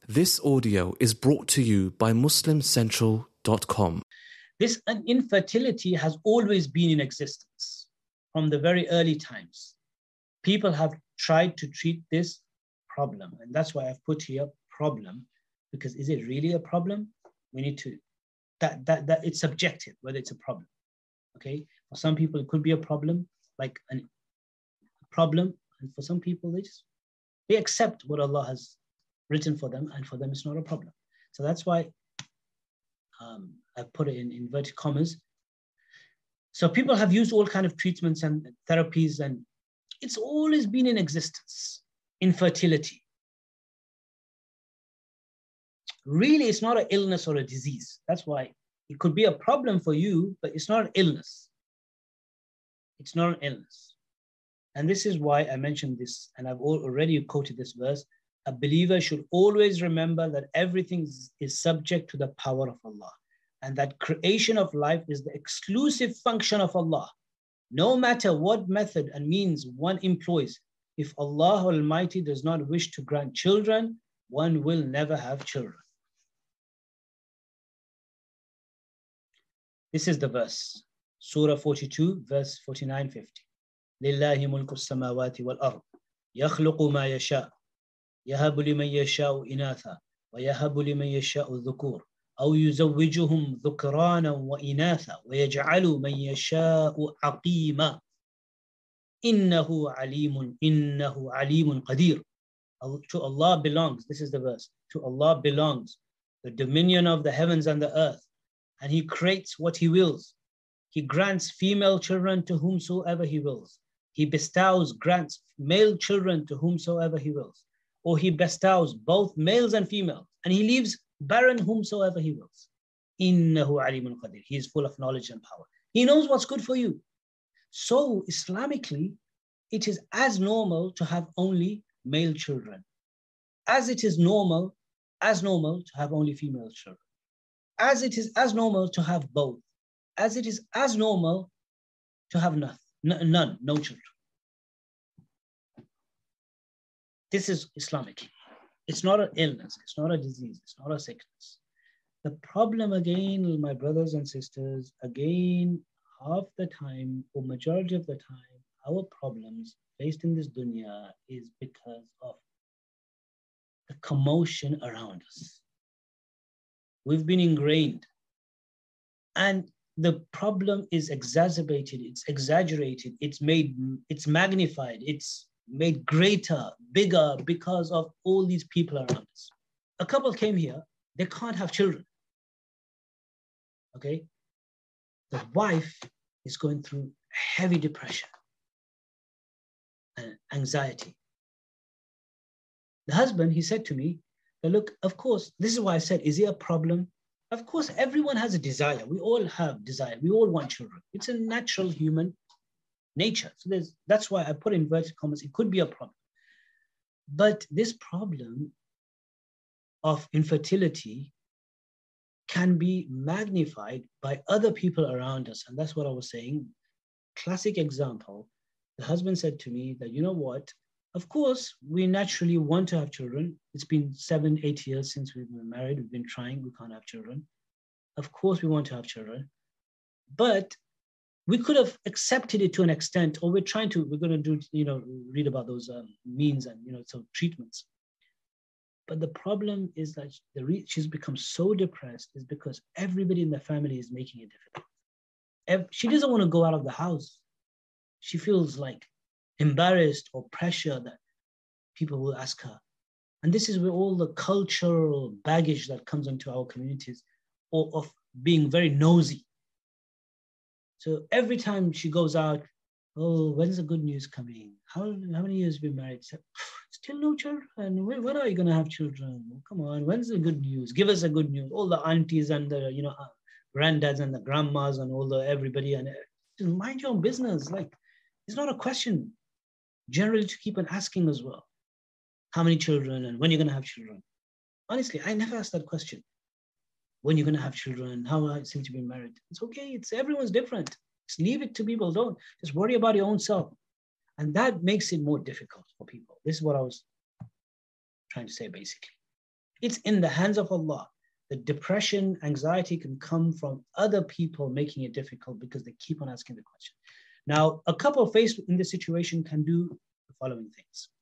This audio is brought to you by MuslimCentral.com. This infertility has always been in existence from the very early times. People have tried to treat this problem, and that's why I've put here problem, because is it really a problem? We need to, that it's subjective, whether it's a problem, okay? For some people, it could be a problem, like a problem, and for some people, they accept what Allah has written for them, and for them, it's not a problem. So that's why I put it in inverted commas. So people have used all kinds of treatments and therapies, and it's always been in existence, infertility. Really, it's not an illness or a disease. That's why it could be a problem for you, but it's not an illness. It's not an illness. And this is why I mentioned this, and I've already quoted this verse. A believer should always remember that everything is subject to the power of Allah, and that creation of life is the exclusive function of Allah. No matter what method and means one employs, if Allah Almighty does not wish to grant children, one will never have children. This is the verse, Surah 42, verse 49-50. لله ملك السماوات والأرض يخلق ما يشاء يهب لمن يشاء إناثا ويهب لمن يشاء الذكور أو يزوجهم ذكرانا وإناثا ويجعل من يشاء عقيما إنه عليم قدير. To Allah belongs, this is the verse, to Allah belongs the dominion of the heavens and the earth, and He creates what He wills. He grants female children to whomsoever He wills. He grants male children to whomsoever He wills. Or He bestows both males and females, and He leaves barren whomsoever He wills. Innahu alimun qadir. He is full of knowledge and power. He knows what's good for you. So Islamically, it is as normal to have only male children, as it is normal to have only female children, as it is as normal to have both, as it is as normal to have no children. This is Islamic. It's not an illness, it's not a disease, it's not a sickness. The problem again, my brothers and sisters, again, half the time or majority of the time, our problems faced in this dunya is because of the commotion around us. We've been ingrained, and the problem is exacerbated, it's exaggerated, it's magnified, it's made greater, bigger because of all these people around us. A couple came here, they can't have children. Okay? The wife is going through heavy depression and anxiety. The husband, he said to me, look, of course, this is why I said, is it a problem? Of course, everyone has a desire. We all have desire. We all want children. It's a natural human nature. So that's why I put in inverted commas, it could be a problem. But this problem of infertility can be magnified by other people around us. And that's what I was saying. Classic example, the husband said to me that, you know what, of course, we naturally want to have children. It's been 7-8 years since we've been married. We've been trying, we can't have children. Of course, we want to have children. But we could have accepted it to an extent, or we're going to do, read about those means and, some treatments. But the problem is that she's become so depressed is because everybody in the family is making it difficult. She doesn't want to go out of the house. She feels like embarrassed or pressure that people will ask her. And this is where all the cultural baggage that comes into our communities, or of being very nosy. So every time she goes out, oh, when's the good news coming? How many years have you been married? Still no children. When are you going to have children? Come on, when's the good news? Give us a good news. All the aunties and the granddads and the grandmas and all the everybody, and just mind your own business. Like, it's not a question. Generally, to keep on asking as well, how many children and when you're going to have children. Honestly, I never asked that question. When you're going to have children, how long since you've been married? It's okay. Everyone's different. Just leave it to people. Don't just worry about your own self. And that makes it more difficult for people. This is what I was trying to say, basically. It's in the hands of Allah. The depression, anxiety can come from other people making it difficult because they keep on asking the question. Now, a couple faced in this situation can do the following things.